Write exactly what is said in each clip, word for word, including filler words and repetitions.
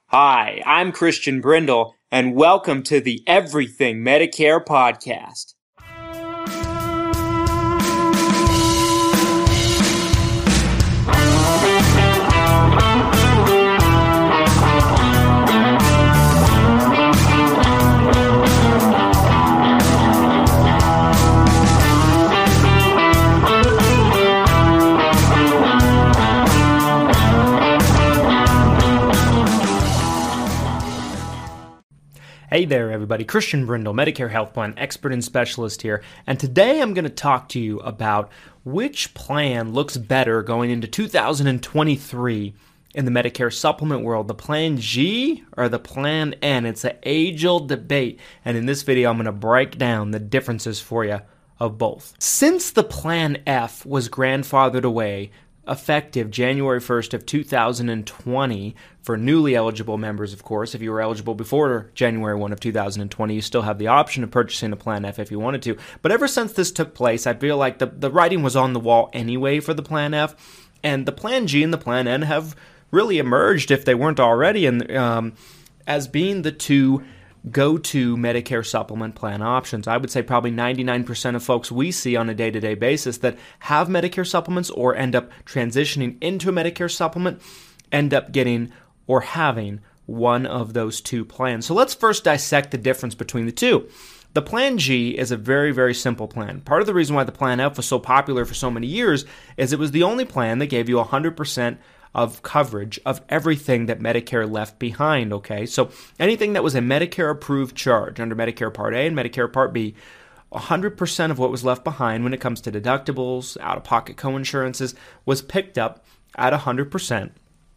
Hi, I'm Christian Brindle, and welcome to the Everything Medicare podcast. Hey there everybody, Christian Brindle, Medicare Health Plan expert and specialist here, and today I'm going to talk to you about which plan looks better going into two thousand twenty-three in the Medicare supplement world, the Plan G or the Plan N. It's an age-old debate, and in this video I'm going to break down the differences for you of both. Since the Plan F was grandfathered away, effective January first of two thousand twenty for newly eligible members, of course. If you were eligible before January first of two thousand twenty, you still have the option of purchasing a Plan F if you wanted to. But ever since this took place, I feel like the, the writing was on the wall anyway for the Plan F, and the Plan G and the Plan N have really emerged, if they weren't already, and um, as being the two go-to Medicare supplement plan options. I would say probably ninety-nine percent of folks we see on a day-to-day basis that have Medicare supplements or end up transitioning into a Medicare supplement end up getting or having one of those two plans. So let's first dissect the difference between the two. The Plan G is a very, very simple plan. Part of the reason why the Plan F was so popular for so many years is it was the only plan that gave you one hundred percent of coverage of everything that Medicare left behind, okay? So anything that was a Medicare-approved charge under Medicare Part A and Medicare Part B, one hundred percent of what was left behind when it comes to deductibles, out-of-pocket coinsurances, was picked up at one hundred percent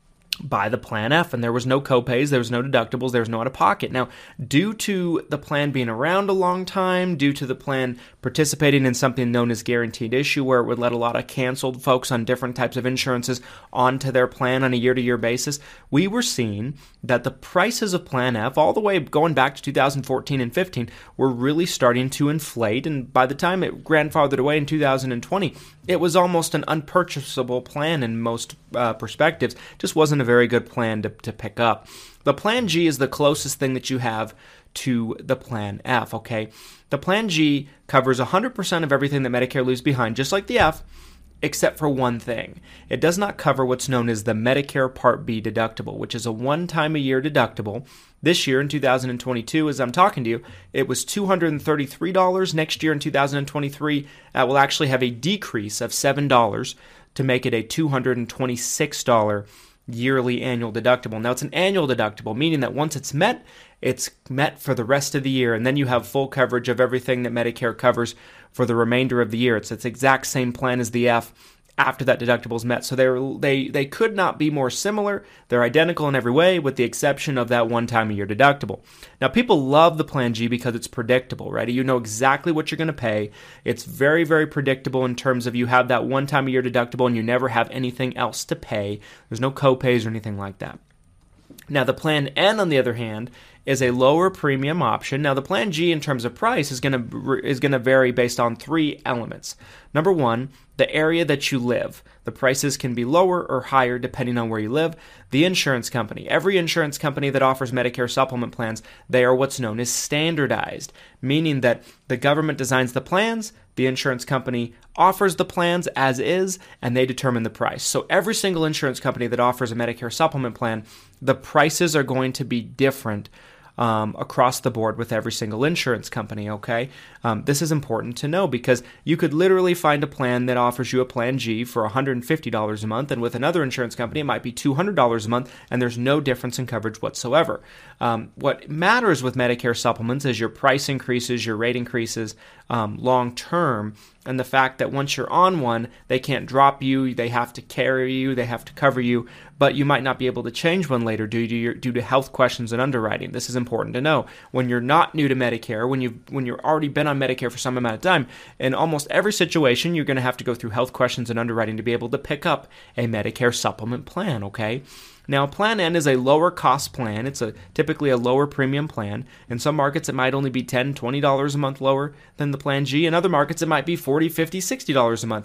by the Plan F, and there was no copays, there was no deductibles, there was no out-of-pocket. Now, due to the plan being around a long time, due to the plan participating in something known as guaranteed issue, where it would let a lot of canceled folks on different types of insurances onto their plan on a year-to-year basis, we were seeing that the prices of Plan F, all the way going back to two thousand fourteen and fifteen, were really starting to inflate, and by the time it grandfathered away in two thousand twenty, it was almost an unpurchasable plan in most uh, perspectives. Just wasn't a very good plan to, to pick up. The Plan G is the closest thing that you have to the Plan F, okay? The Plan G covers one hundred percent of everything that Medicare leaves behind, just like the F, except for one thing. It does not cover what's known as the Medicare Part B deductible, which is a one-time-a-year deductible. This year, in two thousand twenty-two, as I'm talking to you, it was two hundred thirty-three dollars. Next year, in two thousand twenty-three, that will actually have a decrease of seven dollars to make it a two hundred twenty-six dollars yearly annual deductible. Now, it's an annual deductible, meaning that once it's met, it's met for the rest of the year, and then you have full coverage of everything that Medicare covers for the remainder of the year. It's its exact same plan as the F after that deductible is met. So they're, they they could not be more similar. They're identical in every way, with the exception of that one-time-a-year deductible. Now, people love the Plan G because it's predictable, right? You know exactly what you're going to pay. It's very, very predictable in terms of you have that one-time-a-year deductible and you never have anything else to pay. There's no co-pays or anything like that. Now, the Plan N, on the other hand, is a lower premium option. Now, the Plan G, in terms of price, is going to is going to vary based on three elements. Number one, the area that you live. The prices can be lower or higher depending on where you live. The insurance company. Every insurance company that offers Medicare supplement plans, they are what's known as standardized, meaning that the government designs the plans, the insurance company offers the plans as is, and they determine the price. So every single insurance company that offers a Medicare supplement plan, the prices are going to be different Um, across the board with every single insurance company, okay? Um, this is important to know because you could literally find a plan that offers you a Plan G for one hundred fifty dollars a month, and with another insurance company, it might be two hundred dollars a month, and there's no difference in coverage whatsoever. Um, what matters with Medicare supplements is your price increases, your rate increases um, long term, and the fact that once you're on one, they can't drop you, they have to carry you, they have to cover you, but you might not be able to change one later due to your, due to health questions and underwriting. This is important to know. When you're not new to Medicare, when you've when you've already been on Medicare for some amount of time, in almost every situation, you're going to have to go through health questions and underwriting to be able to pick up a Medicare supplement plan, okay? Now, Plan N is a lower cost plan. It's a typically a lower premium plan. In some markets, it might only be ten dollars, twenty dollars a month lower than the Plan G. In other markets, it might be forty dollars, fifty dollars, sixty dollars a month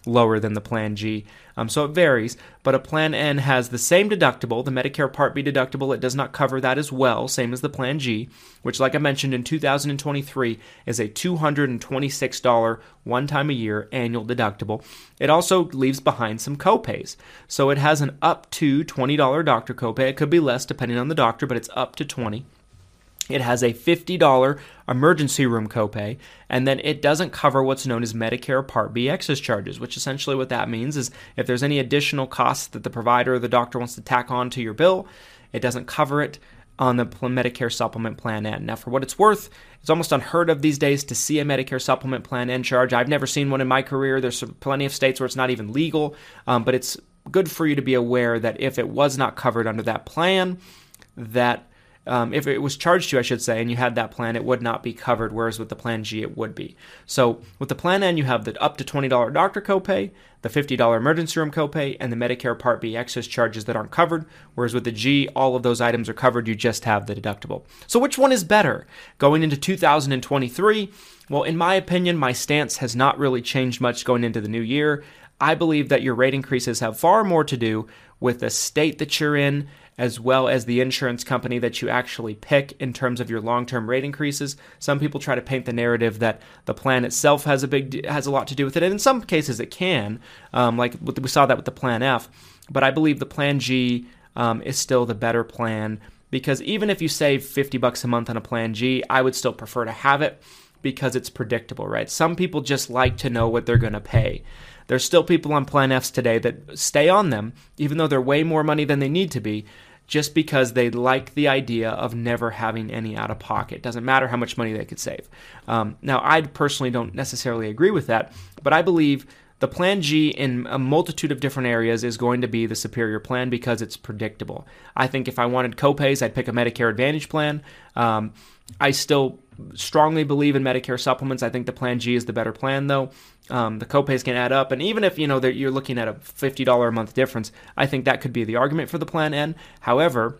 lower than the Plan G. Um, so it varies, but a Plan N has the same deductible, the Medicare Part B deductible. It does not cover that as well, same as the Plan G, which, like I mentioned, in two thousand twenty-three is a two hundred twenty-six dollars one-time-a-year annual deductible. It also leaves behind some copays. So it has an up to twenty dollars doctor copay. It could be less depending on the doctor, but it's up to twenty dollars. It has a fifty dollars emergency room copay, and then it doesn't cover what's known as Medicare Part B excess charges, which essentially what that means is if there's any additional costs that the provider or the doctor wants to tack on to your bill, it doesn't cover it on the Medicare Supplement Plan N. Now, for what it's worth, it's almost unheard of these days to see a Medicare Supplement Plan N charge. I've never seen one in my career. There's plenty of states where it's not even legal, um, but it's good for you to be aware that if it was not covered under that plan, that Um, if it was charged to you, I should say, and you had that plan, it would not be covered, whereas with the Plan G, it would be. So with the Plan N, you have the up to twenty dollars doctor copay, the fifty dollars emergency room copay, and the Medicare Part B excess charges that aren't covered, whereas with the G, all of those items are covered, you just have the deductible. So which one is better? Going into two thousand twenty-three, well, in my opinion, my stance has not really changed much going into the new year. I believe that your rate increases have far more to do with the state that you're in, as well as the insurance company that you actually pick in terms of your long-term rate increases. Some people try to paint the narrative that the plan itself has a big has a lot to do with it, and in some cases it can, um, like we saw that with the Plan F. But I believe the Plan G um, is still the better plan, because even if you save fifty bucks a month on a Plan G, I would still prefer to have it because it's predictable, right? Some people just like to know what they're going to pay. There's still people on Plan Fs today that stay on them, even though they're way more money than they need to be, just because they like the idea of never having any out of pocket. Doesn't matter how much money they could save. Um, now, I personally don't necessarily agree with that, but I believe the Plan G in a multitude of different areas is going to be the superior plan because it's predictable. I think if I wanted copays, I'd pick a Medicare Advantage plan. Um, I still strongly believe in Medicare supplements. I think the Plan G is the better plan, though. Um, the copays can add up, and even if you know that you're looking at a fifty dollars a month difference, I think that could be the argument for the Plan N. However,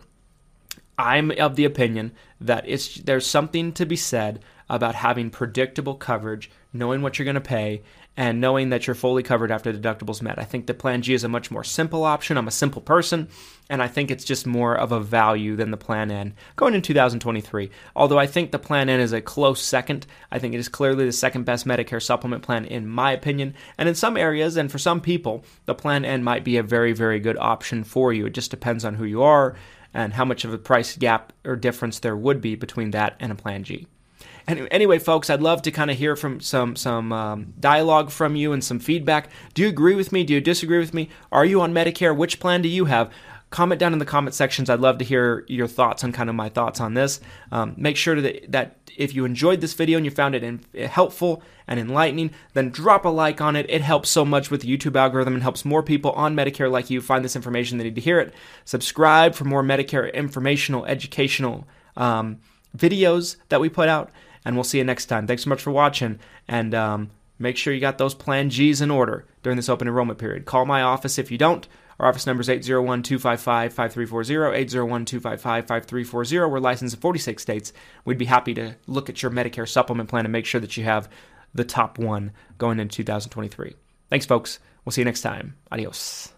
I'm of the opinion that it's there's something to be said about having predictable coverage, knowing what you're going to pay, and knowing that you're fully covered after the deductible's met. I think the Plan G is a much more simple option. I'm a simple person, and I think it's just more of a value than the Plan N going in two thousand twenty-three. Although I think the Plan N is a close second. I think it is clearly the second best Medicare supplement plan in my opinion. And in some areas, and for some people, the Plan N might be a very, very good option for you. It just depends on who you are and how much of a price gap or difference there would be between that and a Plan G. Anyway, folks, I'd love to kind of hear from some some um, dialogue from you and some feedback. Do you agree with me? Do you disagree with me? Are you on Medicare? Which plan do you have? Comment down in the comment sections. I'd love to hear your thoughts on kind of my thoughts on this. Um, make sure that, that if you enjoyed this video and you found it in, helpful and enlightening, then drop a like on it. It helps so much with the YouTube algorithm and helps more people on Medicare like you find this information. They need to hear it. Subscribe for more Medicare informational, educational um, videos that we put out. And we'll see you next time. Thanks so much for watching. And um, make sure you got those Plan Gs in order during this open enrollment period. Call my office if you don't. Our office number is eight zero one, two five five, five three four zero, eight zero one, two five five, five three four zero. We're licensed in forty-six states. We'd be happy to look at your Medicare supplement plan and make sure that you have the top one going into two thousand twenty-three. Thanks, folks. We'll see you next time. Adios.